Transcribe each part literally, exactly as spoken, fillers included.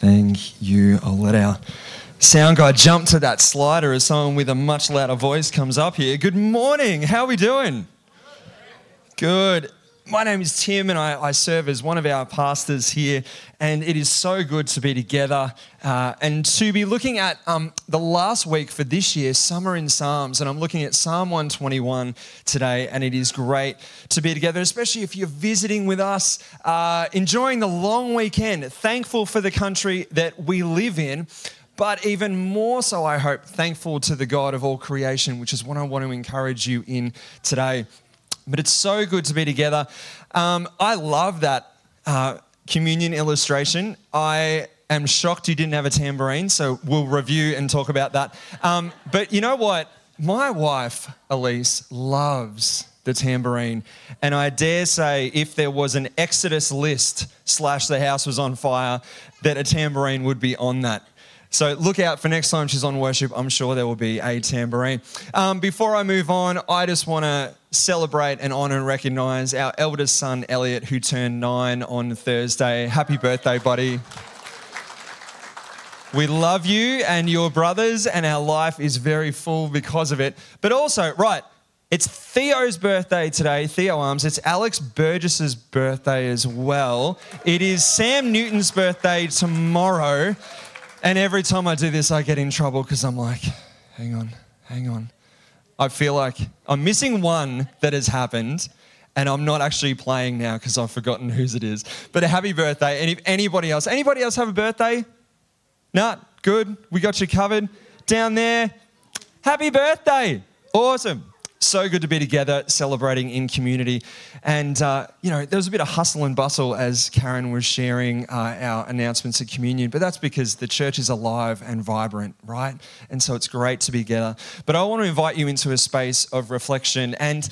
Thank you. I'll let our sound guy jump to that slider as someone with a much louder voice comes up here. Good morning. How are we doing? Good. My name is Tim and I, I serve as one of our pastors here, and it is so good to be together uh, and to be looking at um, the last week for this year, Summer in Psalms, and I'm looking at Psalm one twenty-one today, and it is great to be together, especially if you're visiting with us, uh, enjoying the long weekend, thankful for the country that we live in, but even more so, I hope, thankful to the God of all creation, which is what I want to encourage you in today. But it's so good to be together. Um, I love that uh, communion illustration. I am shocked you didn't have a tambourine, so we'll review and talk about that. Um, but you know what? My wife, Elise, loves the tambourine. And I dare say if there was an Exodus list slash the house was on fire, that a tambourine would be on that. So look out for next time she's on worship. I'm sure there will be a tambourine. Um, before I move on, I just want to celebrate and honour and recognise our eldest son, Elliot, who turned nine on Thursday. Happy birthday, buddy. We love you and your brothers, and our life is very full because of it. But also, right, it's Theo's birthday today, Theo Arms. It's Alex Burgess's birthday as well. It is Sam Newton's birthday tomorrow. And every time I do this, I get in trouble because I'm like, hang on, hang on. I feel like I'm missing one that has happened, and I'm not actually playing now because I've forgotten whose it is. But a happy birthday. And if anybody else, anybody else have a birthday? No? Good. We got you covered. Down there, happy birthday. Awesome. So good to be together, celebrating in community. And, uh, you know, there was a bit of hustle and bustle as Karen was sharing uh, our announcements at communion, but that's because the church is alive and vibrant, right? And so it's great to be together. But I want to invite you into a space of reflection, and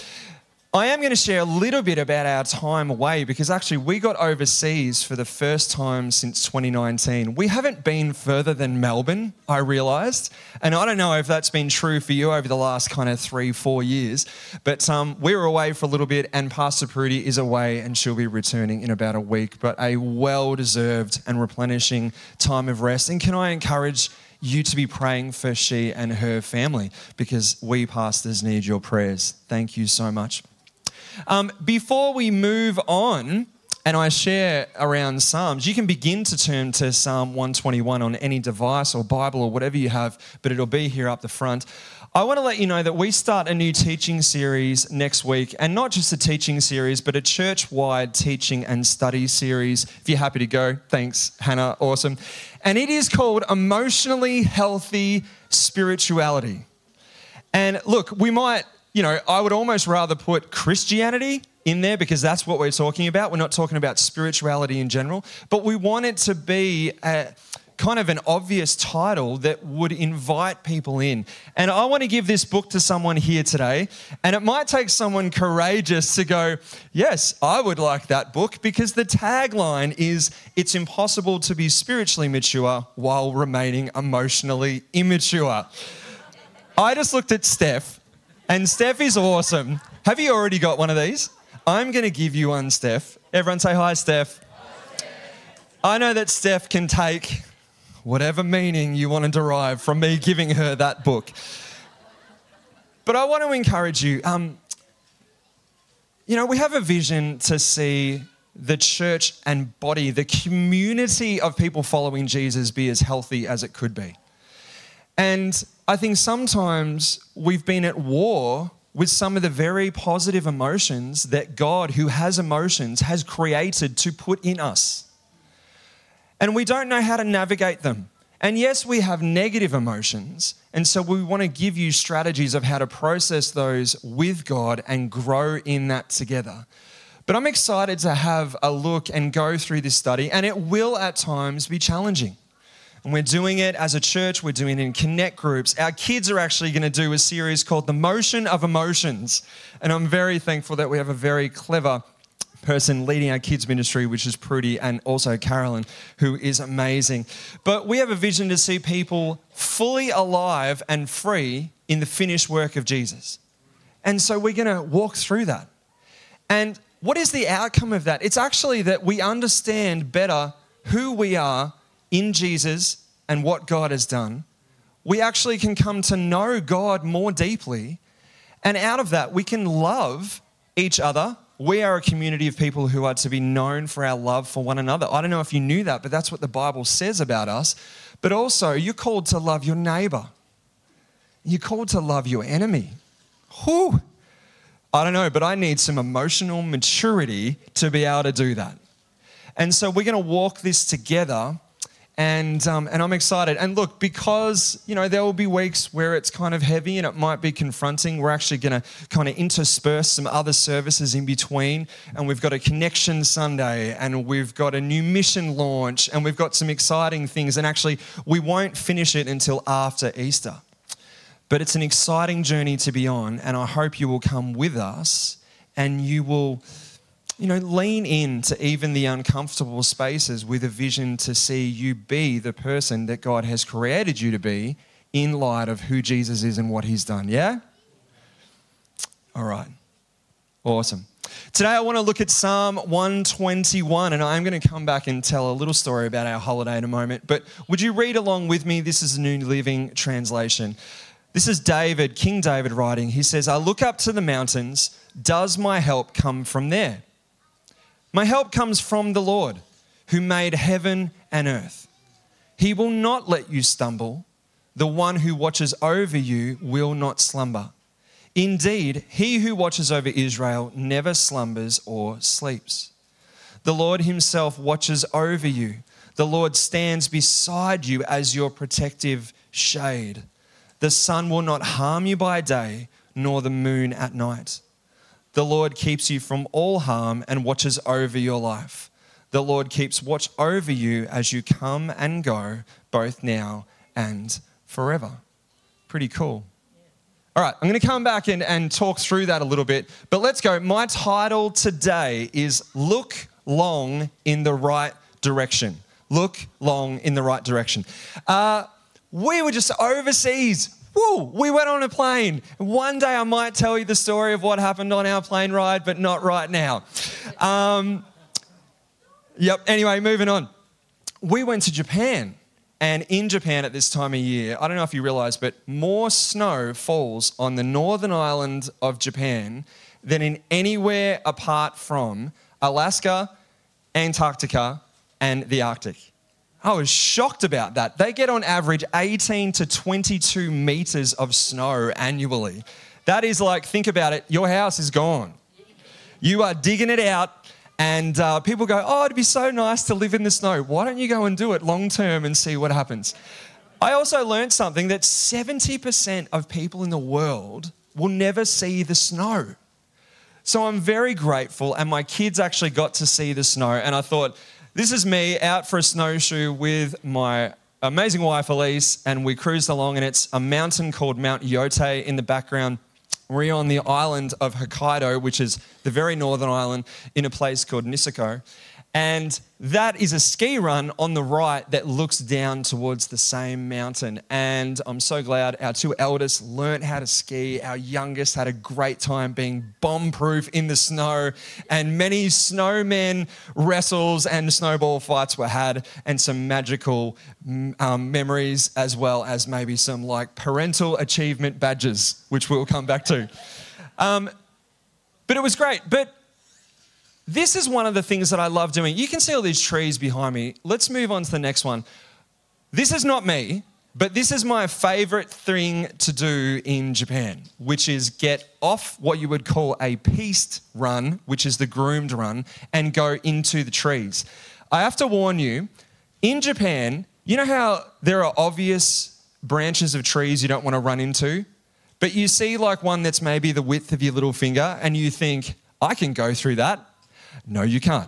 I am going to share a little bit about our time away because actually we got overseas for the first time since twenty nineteen. We haven't been further than Melbourne, I realised. And I don't know if that's been true for you over the last kind of three, four years. But um, we were away for a little bit, and Pastor Prudy is away and she'll be returning in about a week. But a well-deserved and replenishing time of rest. And can I encourage you to be praying for she and her family, because we pastors need your prayers. Thank you so much. Um, before we move on, and I share around Psalms, you can begin to turn to Psalm one twenty-one on any device or Bible or whatever you have, but it'll be here up the front. I want to let you know that we start a new teaching series next week, and not just a teaching series, but a church-wide teaching and study series. If you're happy to go, thanks, Hannah, awesome. And it is called Emotionally Healthy Spirituality. And look, we might... You know, I would almost rather put Christianity in there because that's what we're talking about. We're not talking about spirituality in general, but we want it to be a, kind of an obvious title that would invite people in. And I want to give this book to someone here today, and it might take someone courageous to go, yes, I would like that book, because the tagline is, it's impossible to be spiritually mature while remaining emotionally immature. I just looked at Steph. And Steph is awesome. Have you already got one of these? I'm going to give you one, Steph. Everyone say hi, Steph. Hi, Steph. I know that Steph can take whatever meaning you want to derive from me giving her that book. But I want to encourage you. Um, you know, we have a vision to see the church and body, the community of people following Jesus, be as healthy as it could be. And I think sometimes we've been at war with some of the very positive emotions that God, who has emotions, has created to put in us. And we don't know how to navigate them. And yes, we have negative emotions. And so we want to give you strategies of how to process those with God and grow in that together. But I'm excited to have a look and go through this study. And it will at times be challenging. And we're doing it as a church, we're doing it in connect groups. Our kids are actually going to do a series called The Motion of Emotions. And I'm very thankful that we have a very clever person leading our kids ministry, which is Prudy, and also Carolyn, who is amazing. But we have a vision to see people fully alive and free in the finished work of Jesus. And so we're going to walk through that. And what is the outcome of that? It's actually that we understand better who we are in Jesus and what God has done, we actually can come to know God more deeply. And out of that, we can love each other. We are a community of people who are to be known for our love for one another. I don't know if you knew that, but that's what the Bible says about us. But also, you're called to love your neighbor. You're called to love your enemy. Whew. I don't know, but I need some emotional maturity to be able to do that. And so we're going to walk this together. And um, and I'm excited. And look, because, you know, there will be weeks where it's kind of heavy and it might be confronting. We're actually going to kind of intersperse some other services in between. And we've got a Connection Sunday and we've got a new mission launch and we've got some exciting things. And actually, we won't finish it until after Easter. But it's an exciting journey to be on. And I hope you will come with us and you will, you know, lean into even the uncomfortable spaces with a vision to see you be the person that God has created you to be in light of who Jesus is and what he's done. Yeah? All right. Awesome. Today I want to look at Psalm one twenty-one, and I'm going to come back and tell a little story about our holiday in a moment. But would you read along with me? This is a New Living Translation. This is David, King David writing. He says, I look up to the mountains. Does my help come from there? My help comes from the Lord, who made heaven and earth. He will not let you stumble. The one who watches over you will not slumber. Indeed, he who watches over Israel never slumbers or sleeps. The Lord himself watches over you. The Lord stands beside you as your protective shade. The sun will not harm you by day, nor the moon at night. The Lord keeps you from all harm and watches over your life. The Lord keeps watch over you as you come and go, both now and forever. Pretty cool. All right, I'm going to come back and, and talk through that a little bit, but let's go. My title today is Look Long in the Right Direction. Look long in the right direction. Uh, we were just overseas. Woo, we went on a plane. One day I might tell you the story of what happened on our plane ride, but not right now. Um, yep, anyway, moving on. We went to Japan, and in Japan at this time of year, I don't know if you realise, but more snow falls on the northern island of Japan than in anywhere apart from Alaska, Antarctica, and the Arctic. I was shocked about that. They get on average eighteen to twenty-two metres of snow annually. That is like, think about it, your house is gone. You are digging it out and uh, people go, oh, it'd be so nice to live in the snow. Why don't you go and do it long term and see what happens? I also learned something that seventy percent of people in the world will never see the snow. So I'm very grateful, and my kids actually got to see the snow, and I thought, this is me out for a snowshoe with my amazing wife, Elise, and we cruised along, and it's a mountain called Mount Yote in the background. We're on the island of Hokkaido, which is the very northern island, in a place called Niseko. And that is a ski run on the right that looks down towards the same mountain. And I'm so glad our two eldest learnt how to ski. Our youngest had a great time being bomb-proof in the snow. And many snowmen wrestles and snowball fights were had, and some magical um, memories, as well as maybe some like parental achievement badges, which we'll come back to. Um, but it was great. But this is one of the things that I love doing. You can see all these trees behind me. Let's move on to the next one. This is not me, but this is my favorite thing to do in Japan, which is get off what you would call a piste run, which is the groomed run, and go into the trees. I have to warn you, in Japan, you know how there are obvious branches of trees you don't want to run into, but you see like one that's maybe the width of your little finger and you think, I can go through that. No, you can't.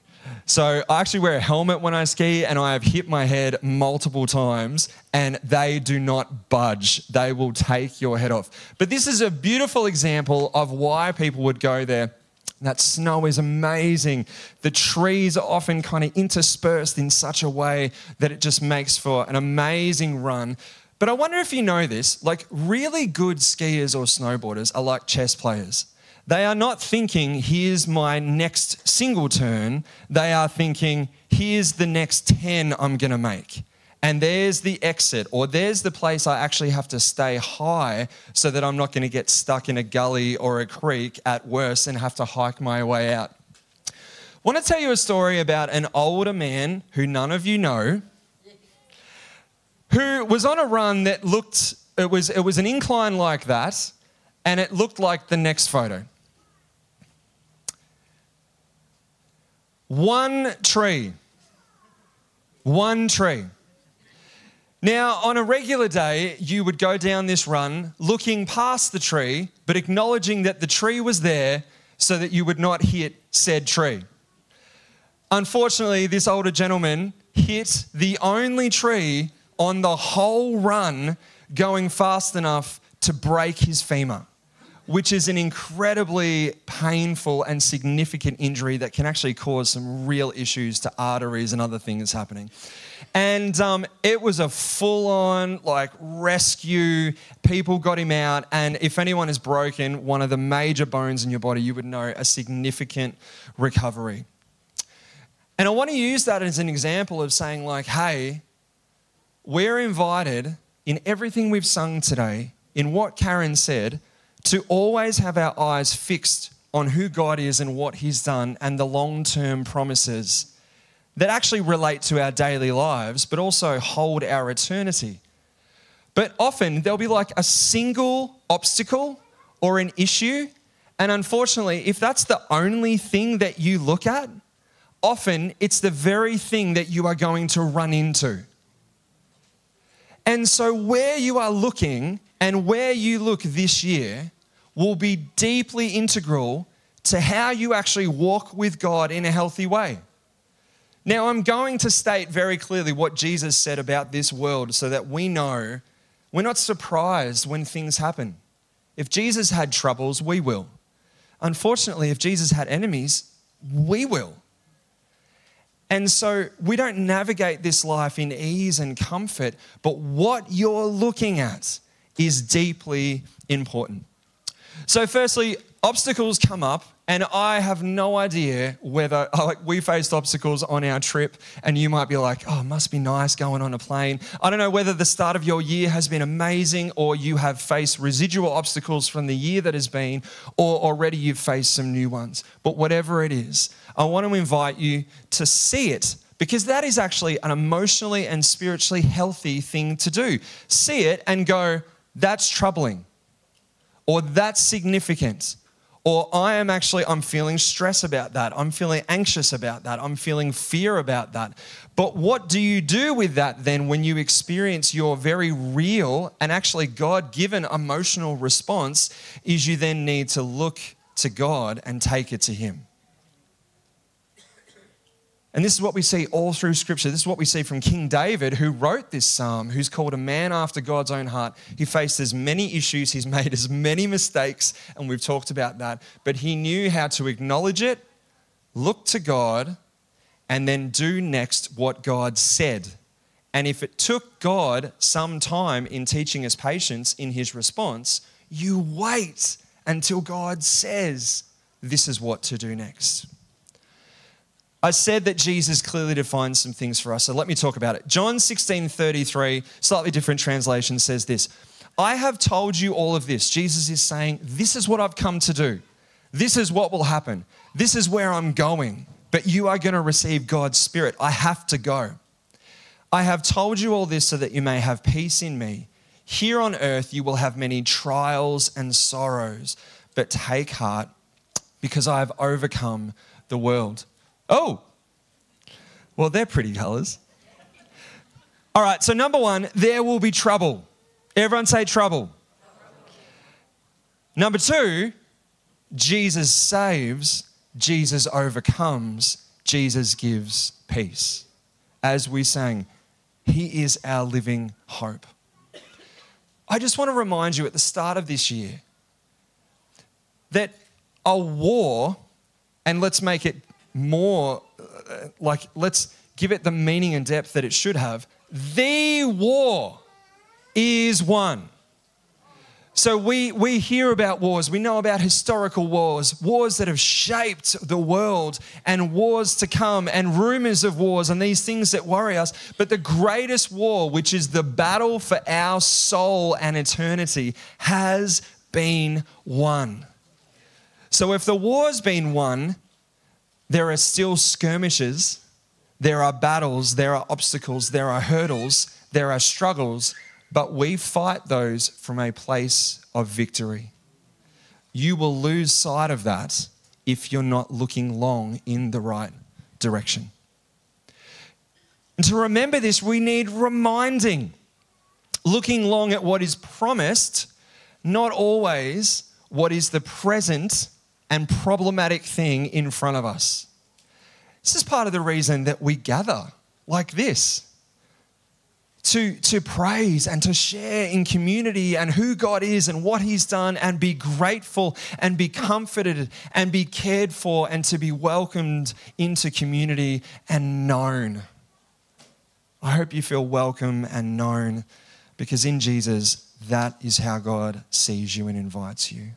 So I actually wear a helmet when I ski, and I have hit my head multiple times, and they do not budge. They will take your head off. But this is a beautiful example of why people would go there. That snow is amazing. The trees are often kind of interspersed in such a way that it just makes for an amazing run. But I wonder if you know this, like really good skiers or snowboarders are like chess players. They are not thinking, here's my next single turn. They are thinking, here's the next ten I'm going to make. And there's the exit, or there's the place I actually have to stay high so that I'm not going to get stuck in a gully or a creek at worst and have to hike my way out. I want to tell you a story about an older man who none of you know, who was on a run that looked, it was, it was an incline like that, and it looked like the next photo. One tree. One tree. Now, on a regular day, you would go down this run looking past the tree, but acknowledging that the tree was there so that you would not hit said tree. Unfortunately, this older gentleman hit the only tree on the whole run going fast enough to break his femur, which is an incredibly painful and significant injury that can actually cause some real issues to arteries and other things happening. And um, it was a full-on like rescue. People got him out, and if anyone is broken one of the major bones in your body, you would know a significant recovery. And I want to use that as an example of saying like, hey, we're invited in everything we've sung today, in what Karen said, to always have our eyes fixed on who God is and what he's done and the long-term promises that actually relate to our daily lives, but also hold our eternity. But often there'll be like a single obstacle or an issue, and unfortunately, if that's the only thing that you look at, often it's the very thing that you are going to run into. And so where you are looking and where you look this year will be deeply integral to how you actually walk with God in a healthy way. Now, I'm going to state very clearly what Jesus said about this world so that we know we're not surprised when things happen. If Jesus had troubles, we will. Unfortunately, if Jesus had enemies, we will. And so we don't navigate this life in ease and comfort, but what you're looking at is deeply important. So firstly, obstacles come up, and I have no idea whether, like, we faced obstacles on our trip, and you might be like, oh, it must be nice going on a plane. I don't know whether the start of your year has been amazing, or you have faced residual obstacles from the year that has been, or already you've faced some new ones. But whatever it is, I want to invite you to see it, because that is actually an emotionally and spiritually healthy thing to do. See it and go, that's troubling, or that's significant. Or I am actually, I'm feeling stress about that. I'm feeling anxious about that. I'm feeling fear about that. But what do you do with that then when you experience your very real and actually God-given emotional response is you then need to look to God and take it to him. And this is what we see all through Scripture. This is what we see from King David, who wrote this psalm, who's called a man after God's own heart. He faced as many issues, he's made as many mistakes, and we've talked about that. But he knew how to acknowledge it, look to God, and then do next what God said. And if it took God some time in teaching us patience in his response, you wait until God says, this is what to do next. I said that Jesus clearly defines some things for us, so let me talk about it. John sixteen thirty-three, slightly different translation, says this. I have told you all of this. Jesus is saying, this is what I've come to do. This is what will happen. This is where I'm going. But you are going to receive God's Spirit. I have to go. I have told you all this so that you may have peace in me. Here on earth you will have many trials and sorrows, but take heart because I have overcome the world. Oh, well, they're pretty colors. All right, so number one, there will be trouble. Everyone say trouble. Number two, Jesus saves, Jesus overcomes, Jesus gives peace. As we sang, he is our living hope. I just want to remind you at the start of this year that a war, and let's make it more uh, like, let's give it the meaning and depth that it should have. The war is won. So we, we hear about wars. We know about historical wars, wars that have shaped the world and wars to come and rumors of wars and these things that worry us. But the greatest war, which is the battle for our soul and eternity, has been won. So if the war's been won, there are still skirmishes, there are battles, there are obstacles, there are hurdles, there are struggles, but we fight those from a place of victory. You will lose sight of that if you're not looking long in the right direction. And to remember this, we need reminding. Looking long at what is promised, not always what is the present and problematic thing in front of us. This is part of the reason that we gather like this. To, to praise and to share in community and who God is and what he's done and be grateful and be comforted and be cared for and to be welcomed into community and known. I hope you feel welcome and known, because in Jesus, that is how God sees you and invites you.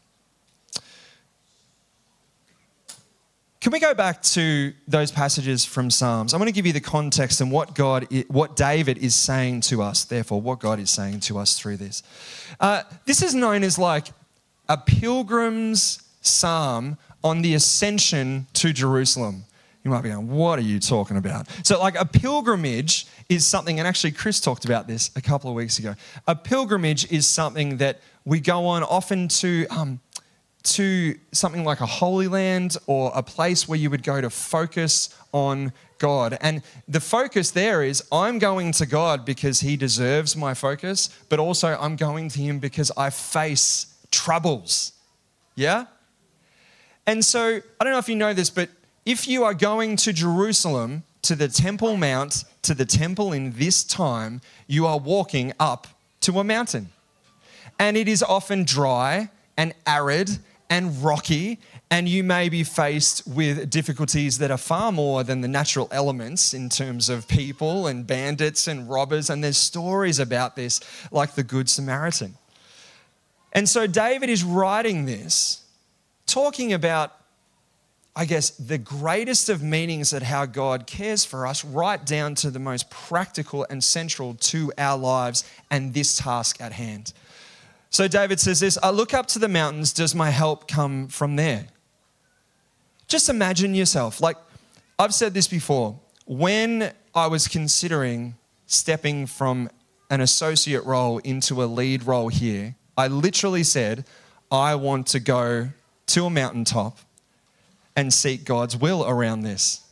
Can we go back to those passages from Psalms? I want to give you the context and what God, what David is saying to us, therefore, what God is saying to us through this. Uh, this is known as like a pilgrim's psalm on the ascension to Jerusalem. You might be going, what are you talking about? So like a pilgrimage is something, and actually Chris talked about this a couple of weeks ago. A pilgrimage is something that we go on often to... Um, to something like a Holy Land or a place where you would go to focus on God. And the focus there is I'm going to God because he deserves my focus, but also I'm going to him because I face troubles. Yeah? And so, I don't know if you know this, but if you are going to Jerusalem, to the Temple Mount, to the temple in this time, you are walking up to a mountain. And it is often dry and arid and rocky, and you may be faced with difficulties that are far more than the natural elements in terms of people and bandits and robbers, and there's stories about this like the Good Samaritan. And so David is writing this, talking about, I guess, the greatest of meanings at how God cares for us, right down to the most practical and central to our lives and this task at hand. So David says this, I look up to the mountains, does my help come from there? Just imagine yourself, like I've said this before, when I was considering stepping from an associate role into a lead role here, I literally said, I want to go to a mountaintop and seek God's will around this.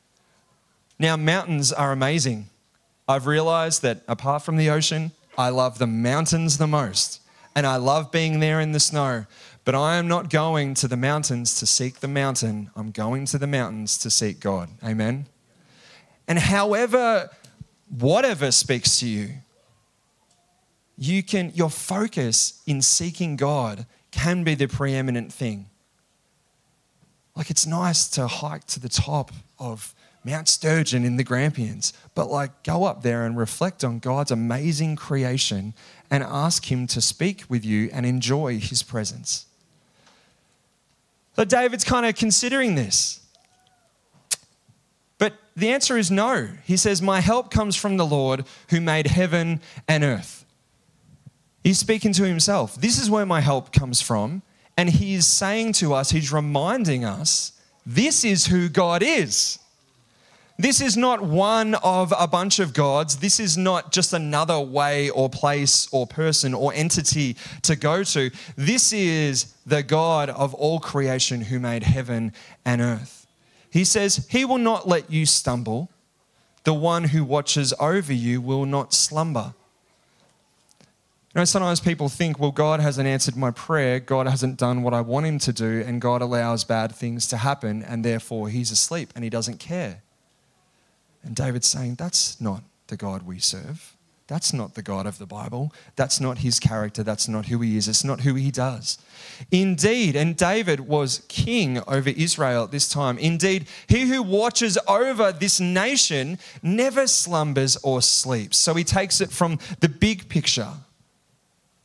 Now, mountains are amazing. I've realized that apart from the ocean, I love the mountains the most. And I love being there in the snow, but I am not going to the mountains to seek the mountain. I'm going to the mountains to seek God. Amen? And however, whatever speaks to you, you can, your focus in seeking God can be the preeminent thing. Like it's nice to hike to the top of Mount Sturgeon in the Grampians, but like go up there and reflect on God's amazing creation and ask him to speak with you and enjoy his presence. So David's kind of considering this. But the answer is no. He says, my help comes from the Lord who made heaven and earth. He's speaking to himself. This is where my help comes from. And he is saying to us, he's reminding us, this is who God is. This is not one of a bunch of gods. This is not just another way or place or person or entity to go to. This is the God of all creation who made heaven and earth. He says, he will not let you stumble. The one who watches over you will not slumber. You know, sometimes people think, well, God hasn't answered my prayer. God hasn't done what I want him to do, and God allows bad things to happen, and therefore he's asleep and he doesn't care. And David's saying, that's not the God we serve. That's not the God of the Bible. That's not his character. That's not who he is. It's not who he does. Indeed, and David was king over Israel at this time. Indeed, he who watches over this nation never slumbers or sleeps. So he takes it from the big picture.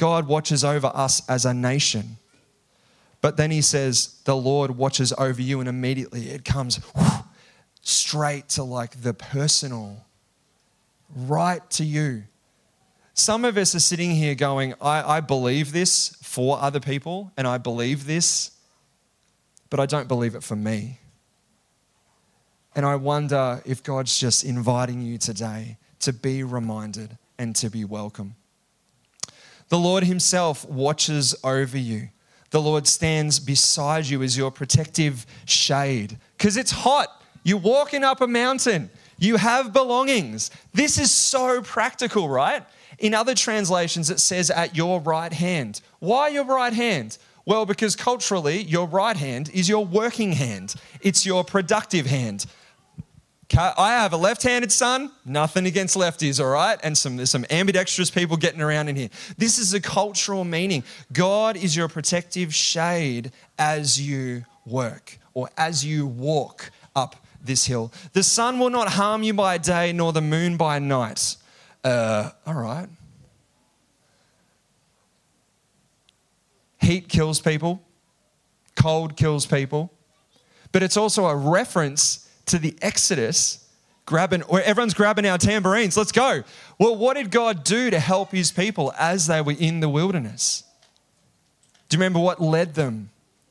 God watches over us as a nation. But then he says, the Lord watches over you, and immediately it comes whoosh, straight to like the personal, right to you. Some of us are sitting here going, I, I believe this for other people, and I believe this, but I don't believe it for me. And I wonder if God's just inviting you today to be reminded and to be welcome. The Lord himself watches over you. The Lord stands beside you as your protective shade. Because it's hot. You're walking up a mountain. You have belongings. This is so practical, right? In other translations, it says at your right hand. Why your right hand? Well, because culturally, your right hand is your working hand. It's your productive hand. I have a left-handed son, nothing against lefties, all right? And some, there's some ambidextrous people getting around in here. This is a cultural meaning. God is your protective shade as you work or as you walk up this hill. The sun will not harm you by day, nor the moon by night. Uh, all right. Heat kills people. Cold kills people. But it's also a reference to the Exodus, grabbing, where everyone's grabbing our tambourines. Let's go. Well, what did God do to help his people as they were in the wilderness? Do you remember what led them?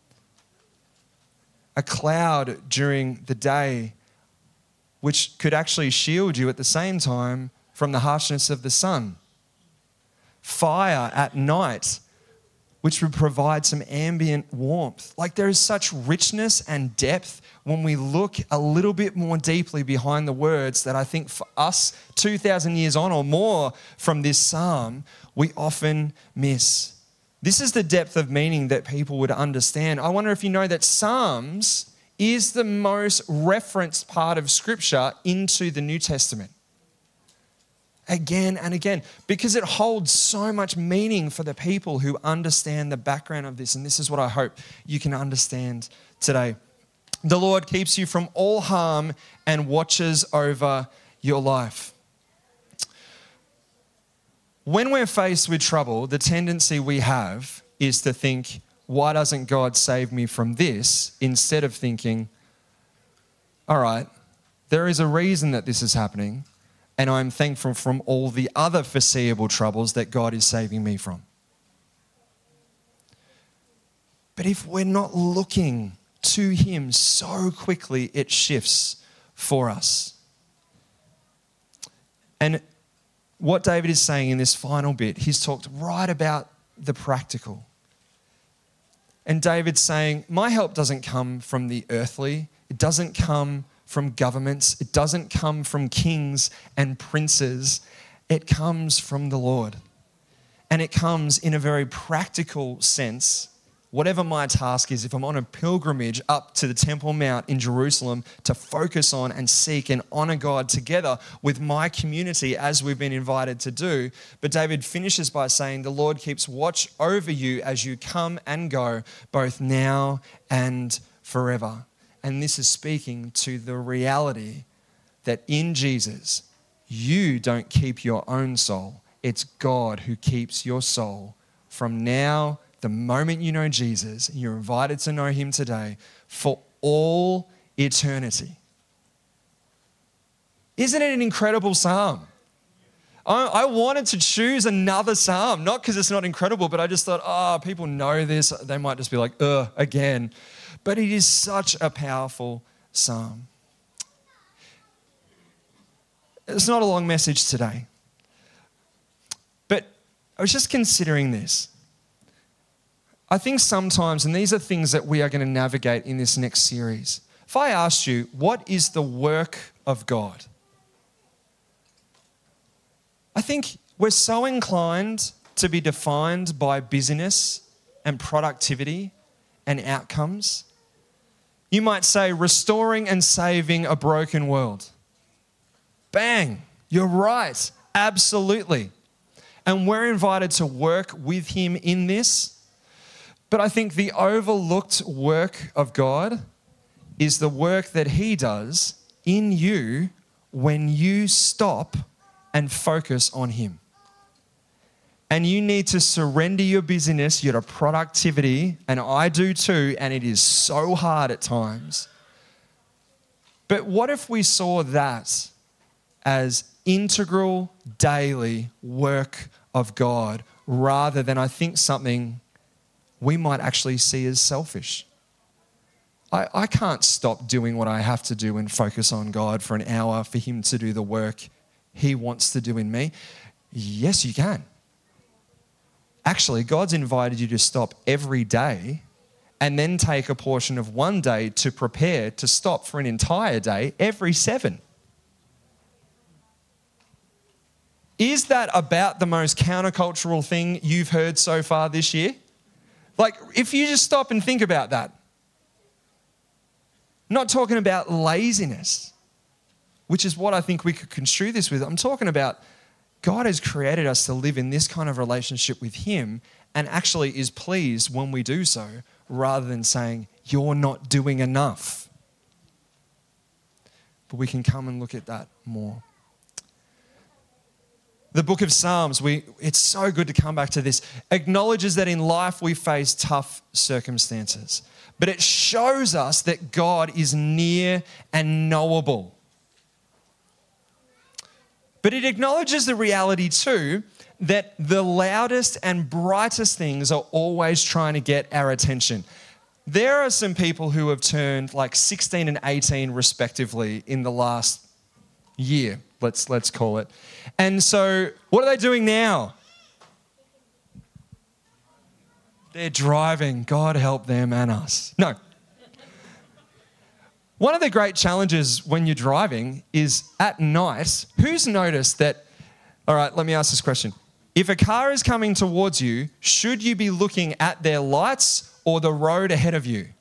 A cloud during the day, which could actually shield you at the same time from the harshness of the sun. Fire at night, which would provide some ambient warmth. Like there is such richness and depth when we look a little bit more deeply behind the words that I think for us, two thousand years on or more from this psalm, we often miss. This is the depth of meaning that people would understand. I wonder if you know that Psalms is the most referenced part of Scripture into the New Testament. Again and again, because it holds so much meaning for the people who understand the background of this. And this is what I hope you can understand today. The Lord keeps you from all harm and watches over your life. When we're faced with trouble, the tendency we have is to think, why doesn't God save me from this? Instead of thinking, all right, there is a reason that this is happening, and I'm thankful from all the other foreseeable troubles that God is saving me from. But if we're not looking to him, so quickly it shifts for us. And what David is saying in this final bit, he's talked right about the practical. And David's saying, my help doesn't come from the earthly. It doesn't come from governments. It doesn't come from kings and princes. It comes from the Lord. And it comes in a very practical sense. Whatever my task is, if I'm on a pilgrimage up to the Temple Mount in Jerusalem to focus on and seek and honor God together with my community as we've been invited to do. But David finishes by saying, the Lord keeps watch over you as you come and go, both now and forever. And this is speaking to the reality that in Jesus, you don't keep your own soul. It's God who keeps your soul from now, the moment you know Jesus, and you're invited to know him today, for all eternity. Isn't it an incredible psalm? I, I wanted to choose another psalm, not because it's not incredible, but I just thought, oh, people know this. They might just be like, ugh, again. But it is such a powerful psalm. It's not a long message today. But I was just considering this. I think sometimes, and these are things that we are going to navigate in this next series. If I asked you, what is the work of God? I think we're so inclined to be defined by busyness and productivity and outcomes. You might say restoring and saving a broken world. Bang, you're right, absolutely. And we're invited to work with him in this. But I think the overlooked work of God is the work that he does in you when you stop and focus on him. And you need to surrender your busyness, your productivity, and I do too, and it is so hard at times. But what if we saw that as integral, daily work of God, rather than, I think, something we might actually see as selfish? I, I can't stop doing what I have to do and focus on God for an hour for him to do the work he wants to do in me. Yes, you can. Actually, God's invited you to stop every day and then take a portion of one day to prepare to stop for an entire day every seven. Is that about the most countercultural thing you've heard so far this year? Like, if you just stop and think about that. Not talking about laziness, which is what I think we could construe this with. I'm talking about God has created us to live in this kind of relationship with him and actually is pleased when we do so, rather than saying, you're not doing enough. But we can come and look at that more. The book of Psalms, we it's so good to come back to this, acknowledges that in life we face tough circumstances, but it shows us that God is near and knowable. But it acknowledges the reality too that the loudest and brightest things are always trying to get our attention. There are some people who have turned like sixteen and eighteen respectively in the last year, let's let's call it. And so what are they doing now? They're driving. God help them and us. No. One of the great challenges when you're driving is at night, who's noticed that, all right, let me ask this question. If a car is coming towards you, should you be looking at their lights or the road ahead of you?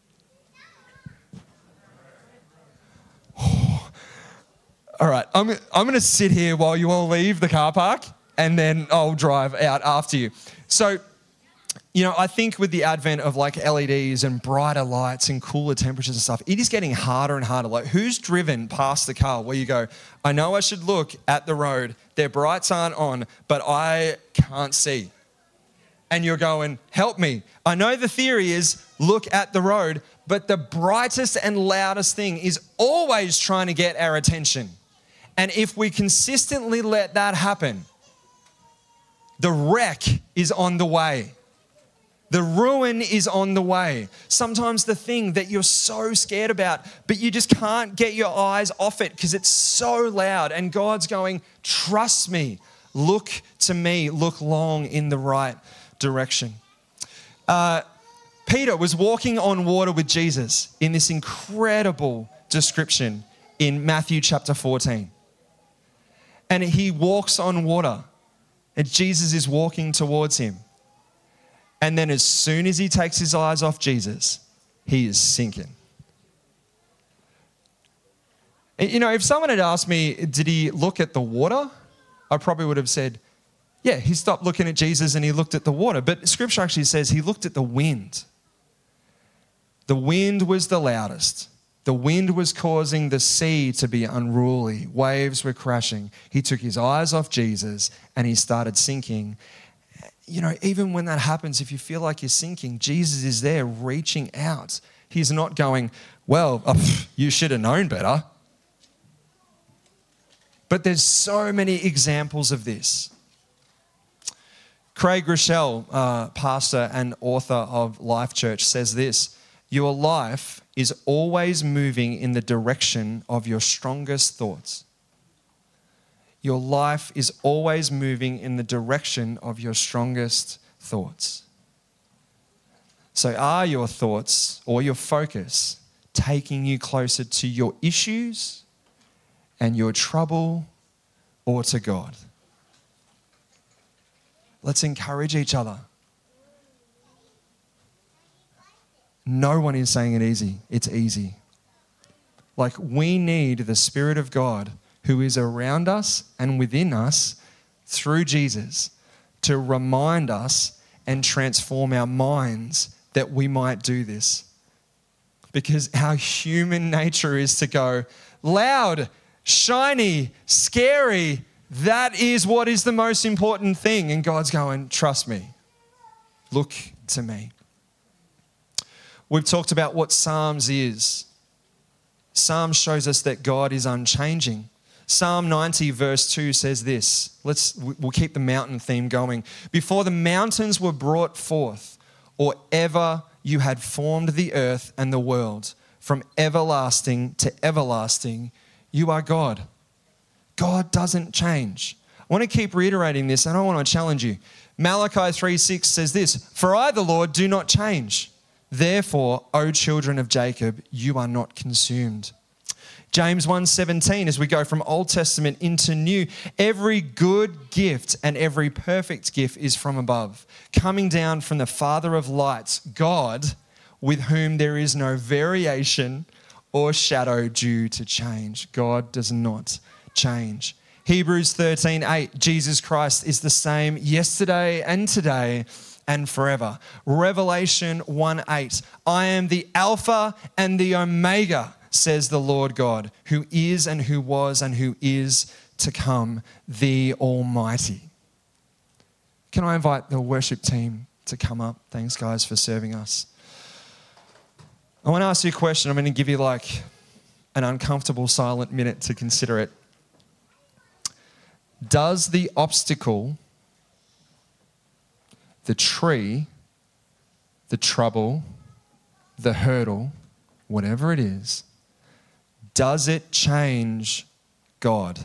Oh. All right, I'm, I'm going to sit here while you all leave the car park and then I'll drive out after you. So, you know, I think with the advent of like L E Ds and brighter lights and cooler temperatures and stuff, it is getting harder and harder. Like, who's driven past the car where you go, I know I should look at the road, their brights aren't on, but I can't see. And you're going, help me. I know the theory is look at the road, but the brightest and loudest thing is always trying to get our attention. And if we consistently let that happen, the wreck is on the way. The ruin is on the way. Sometimes the thing that you're so scared about, but you just can't get your eyes off it because it's so loud. And God's going, trust me, look to me, look long in the right direction. Uh, Peter was walking on water with Jesus in this incredible description in Matthew chapter fourteen. And he walks on water and Jesus is walking towards him. And then as soon as he takes his eyes off Jesus, he is sinking. You know, if someone had asked me, did he look at the water? I probably would have said, yeah, he stopped looking at Jesus and he looked at the water. But Scripture actually says he looked at the wind. The wind was the loudest. The wind was causing the sea to be unruly. Waves were crashing. He took his eyes off Jesus and he started sinking. You know, even when that happens, if you feel like you're sinking, Jesus is there reaching out. He's not going, well, oh, you should have known better. But there's so many examples of this. Craig Rochelle, uh, pastor and author of Life Church, says this: your life is always moving in the direction of your strongest thoughts. Your life is always moving in the direction of your strongest thoughts. So are your thoughts or your focus taking you closer to your issues and your trouble or to God? Let's encourage each other. No one is saying it easy. It's easy. Like, we need the Spirit of God who is around us and within us through Jesus to remind us and transform our minds that we might do this. Because our human nature is to go, loud, shiny, scary, That is what is the most important thing. And God's going, trust me. Look to me. We've talked about what Psalms is. Psalms shows us that God is unchanging. Psalm ninety verse two says this. Let's, we'll keep the mountain theme going. Before the mountains were brought forth, or ever you had formed the earth and the world, from everlasting to everlasting, you are God. God doesn't change. I want to keep reiterating this, and I want to challenge you. Malachi three six says this, for I, the Lord, do not change. Therefore, O children of Jacob, you are not consumed. James one seventeen, as we go from Old Testament into New, every good gift and every perfect gift is from above, coming down from the Father of lights, God, with whom there is no variation or shadow due to change. God does not change. Hebrews thirteen eight, Jesus Christ is the same yesterday and today and forever. Revelation one eight, I am the Alpha and the Omega, says the Lord God, who is and who was and who is to come, the Almighty. Can I invite the worship team to come up? Thanks, guys, for serving us. I want to ask you a question. I'm going to give you like an uncomfortable silent minute to consider it. Does the obstacle, the tree, the trouble, the hurdle, whatever it is, does it change God?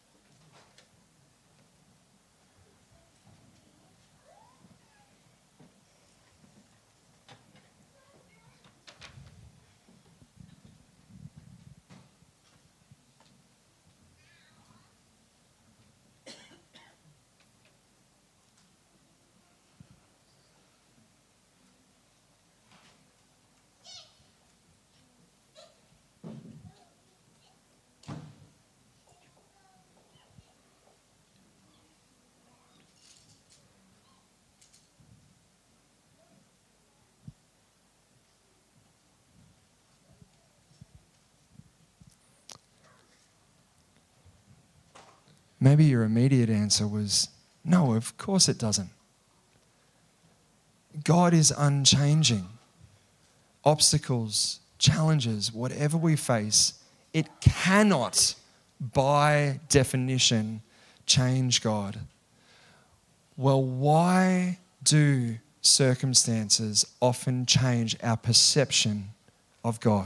Maybe your immediate answer was, no, of course it doesn't. God is unchanging. Obstacles, challenges, whatever we face, it cannot, by definition, change God. Well, why do circumstances often change our perception of God?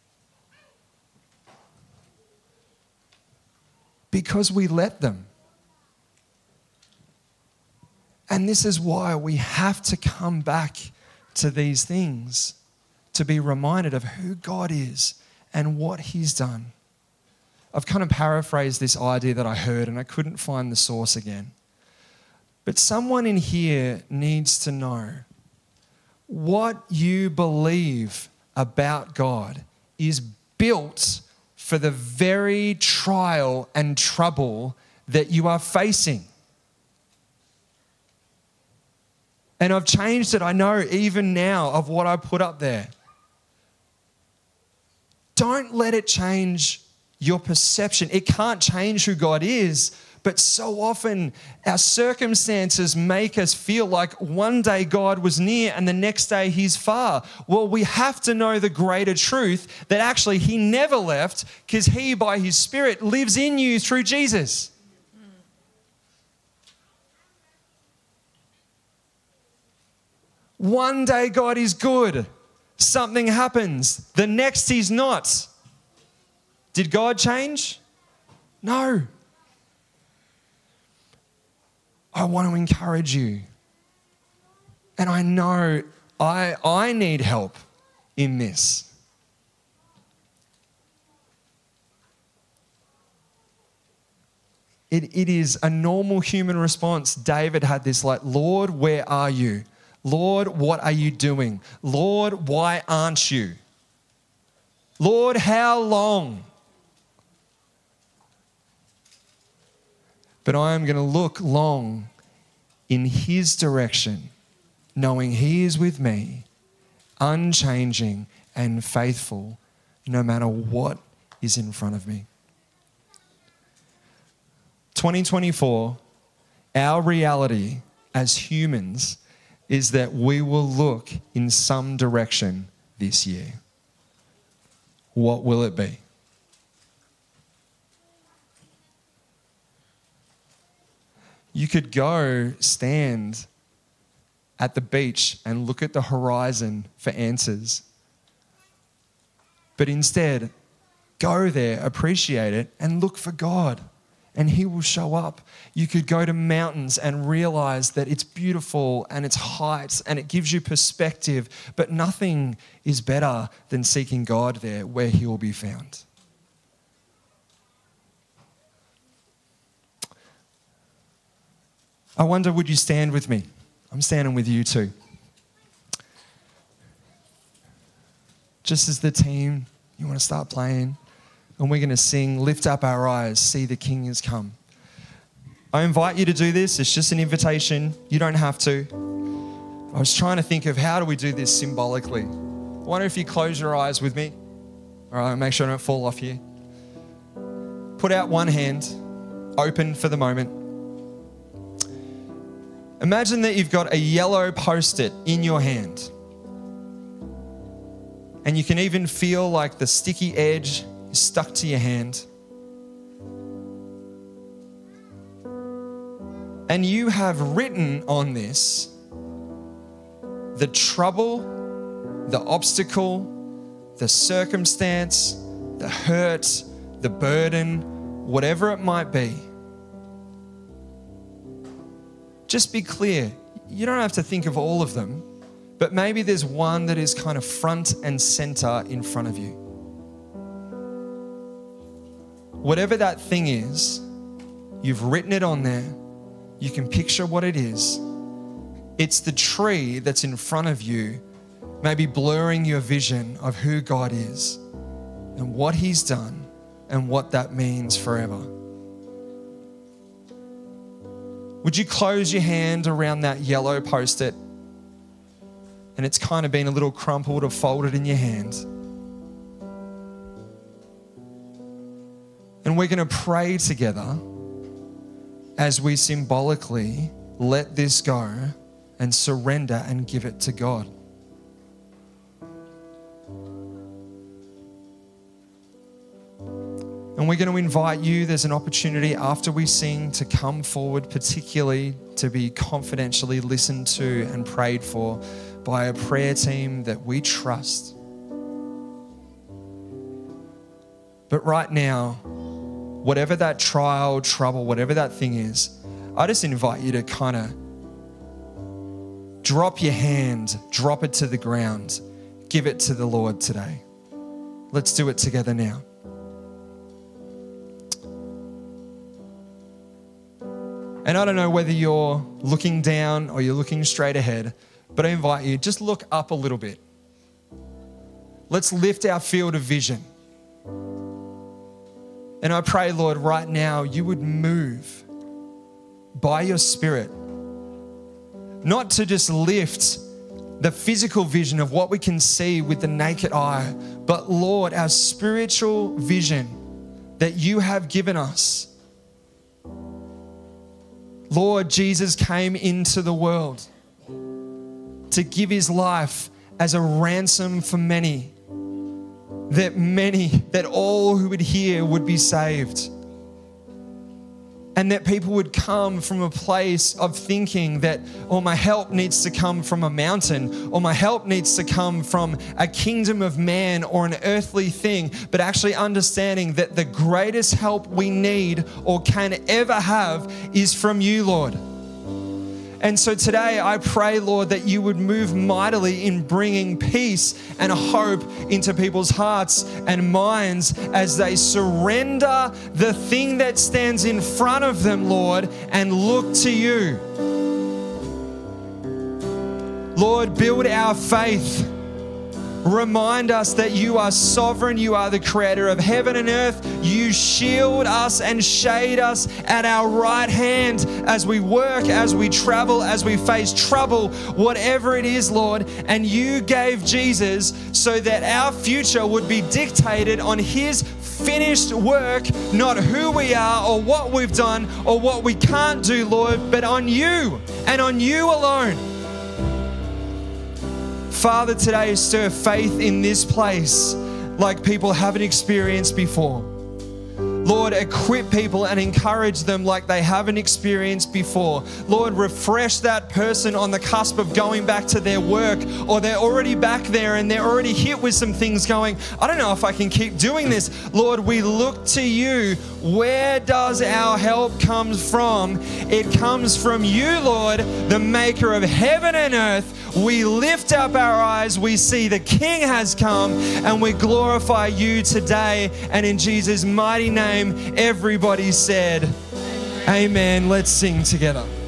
Because we let them. And this is why we have to come back to these things to be reminded of who God is and what He's done. I've kind of paraphrased this idea that I heard and I couldn't find the source again. But someone in here needs to know what you believe about God is built for the very trial and trouble that you are facing. And I've changed it, I know, even now, of what I put up there. Don't let it change your perception. It can't change who God is, but so often our circumstances make us feel like one day God was near and the next day He's far. Well, we have to know the greater truth that actually He never left, because He, by His Spirit, lives in you through Jesus. One day God is good. Something happens. The next He's not. Did God change? No. I want to encourage you. And I know I, I need help in this. It, it is a normal human response. David had this like, Lord, where are you? Lord, what are you doing? Lord, why aren't you? Lord, how long? But I am going to look long in His direction, knowing He is with me, unchanging and faithful, no matter what is in front of me. twenty twenty-four, our reality as humans is that we will look in some direction this year. What will it be? You could go stand at the beach and look at the horizon for answers. But instead, go there, appreciate it, and look for God, and He will show up. You could go to mountains and realize that it's beautiful and it's heights and it gives you perspective, but nothing is better than seeking God there where He will be found. I wonder, would you stand with me? I'm standing with you too. Just as the team, you want to start playing, and we're going to sing, Lift Up Our Eyes, See the King Has Come. I invite you to do this. It's just an invitation. You don't have to. I was trying to think of how do we do this symbolically. I wonder if you close your eyes with me. All right, make sure I don't fall off here. Put out one hand, open for the moment. Imagine that you've got a yellow post-it in your hand. And you can even feel like the sticky edge is stuck to your hand. And you have written on this the trouble, the obstacle, the circumstance, the hurt, the burden, whatever it might be. Just be clear. You don't have to think of all of them, but maybe there's one that is kind of front and center in front of you. Whatever that thing is, you've written it on there. You can picture what it is. It's the tree that's in front of you, maybe blurring your vision of who God is and what He's done and what that means forever. Would you close your hand around that yellow post-it? And it's kind of been a little crumpled or folded in your hand. And we're going to pray together as we symbolically let this go and surrender and give it to God. And we're going to invite you, there's an opportunity after we sing to come forward, particularly to be confidentially listened to and prayed for by a prayer team that we trust. But right now, whatever that trial, trouble, whatever that thing is, I just invite you to kind of drop your hand, drop it to the ground, give it to the Lord today. Let's do it together now. And I don't know whether you're looking down or you're looking straight ahead, but I invite you, just look up a little bit. Let's lift our field of vision. And I pray, Lord, right now you would move by your Spirit, not to just lift the physical vision of what we can see with the naked eye, but Lord, our spiritual vision that you have given us. Lord, Jesus came into the world to give His life as a ransom for many, that many, that all who would hear would be saved. And that people would come from a place of thinking that, oh, my help needs to come from a mountain, or my help needs to come from a kingdom of man or an earthly thing, but actually understanding that the greatest help we need or can ever have is from you, Lord. And so today I pray, Lord, that you would move mightily in bringing peace and hope into people's hearts and minds as they surrender the thing that stands in front of them, Lord, and look to you. Lord, build our faith. Remind us that you are sovereign. You are the creator of heaven and earth. You shield us and shade us at our right hand as we work, as we travel, as we face trouble, whatever it is, Lord. And you gave Jesus so that our future would be dictated on his finished work, not who we are or what we've done or what we can't do, Lord, but on you and on you alone. Father, today stir faith in this place like people haven't experienced before. Lord, equip people and encourage them like they haven't experienced before. Lord, refresh that person on the cusp of going back to their work, or they're already back there and they're already hit with some things going, I don't know if I can keep doing this. Lord, we look to you. Where does our help come from? It comes from you, Lord, the maker of heaven and earth. We lift up our eyes, we see the King has come, and we glorify you today. And in Jesus' mighty name, everybody said, amen. Let's sing together.